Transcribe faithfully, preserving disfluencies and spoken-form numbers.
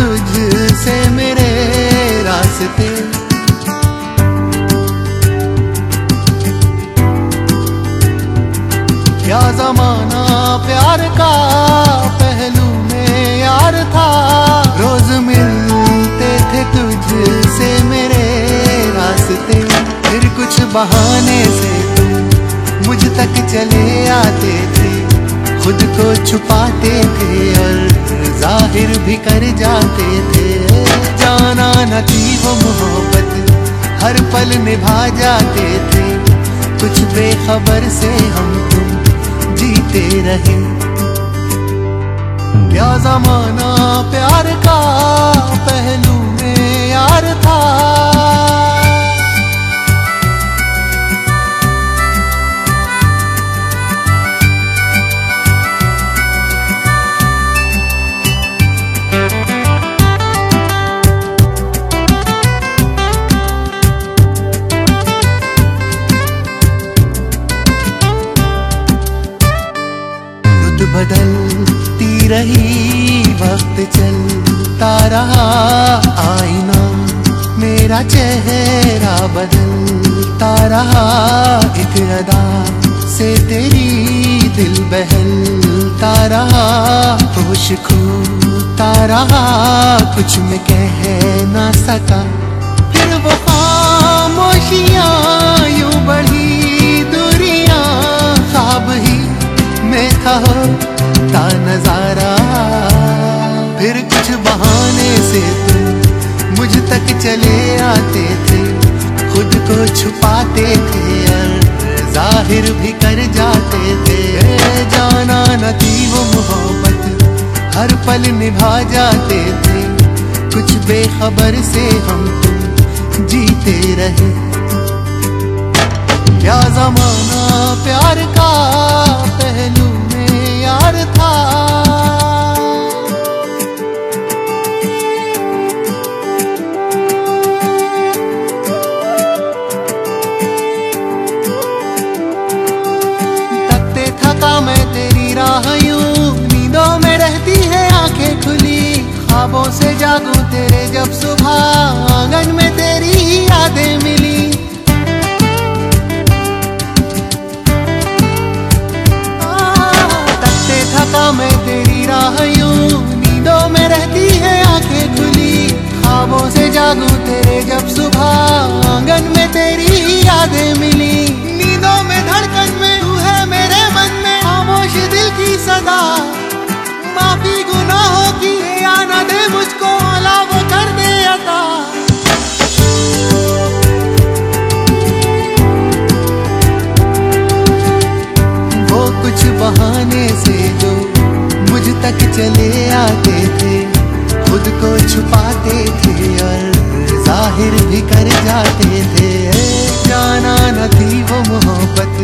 तुझसे मेरे रास्ते। क्या जमाना प्यार का पहलू में यार था, रोज मिलते थे तुझसे मेरे रास्ते। फिर कुछ बहाने से तुम मुझ तक चले आते थे, खुद को छुपाते थे और जाहिर भी कर जाते थे। जाना न थी वो मोहब्बत, हर पल निभा जाते थे, कुछ बेखबर से हम तुम जीते रहे। क्या जमाना प्यार का पहलू में यार था। बदलती रही वक्त चलता रहा, आईना मेरा चेहरा बदलता रहा। एक अदा से तेरी दिल बहलता रहा, होश खोता रहा, कुछ मैं कह ना सका। फिर वो खामोशियां यूं बढ़ी दूरियां, ख्वाब ही में था होता नजारा। फिर कुछ बहाने से तुम मुझ तक चले आते थे, खुद को छुपाते थे और जाहिर भी कर जाते थे। जाना न थी वो मोहब्बत, हर पल निभा जाते थे, कुछ बेखबर से हम तुम जीते रहे। क्या जमाना प्यार का पहलू में यार था। तकते थका मैं तेरी राह यूं, नींदों में रहती है आंखें खुली, ख्वाबों से जागूं तेरे जब सुबह, आंगन में तेरी ही यादें मिली। मैं तेरी राह यूं, नींदों में रहती है आंखें खुली, ख्वाबों से जागूं तेरे जब सुबह, आंगन में तेरी ही यादें मिली। नींदों में धड़कन में तू है मेरे मन में, खामोश दिल की सदा, माफी गुनाहों की या न दे मुझको, अला वो कर दे अता। वो कुछ बहाने से जो मुझ तक चले आते थे, खुद को छुपाते थे और जाहिर भी कर जाते थे। जाना न थी वो मोहब्बत,